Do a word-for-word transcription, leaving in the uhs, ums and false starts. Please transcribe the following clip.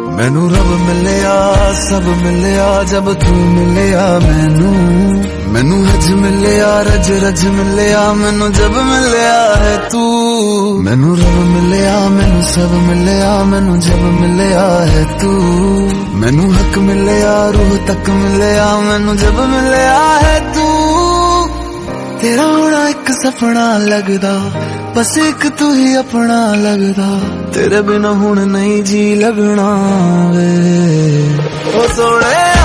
मैनू रब मिलिया सब मिलिया जब तू मिलिया मैनू मैनू हज मिलिया रज रज मिलिया मैनू जब मिलिया है तू मैनू रब मिलिया मैनू सब मिलिया मैनू जब मिलिया है तू मैनू हक मिलिया रूह तक मिलिया मैनू जब मिलिया है तू तेरा होना एक सपना लगदा बस एक तू ही अपना लगदा तेरे बिना हुण नहीं जी लगना वे ओ सोने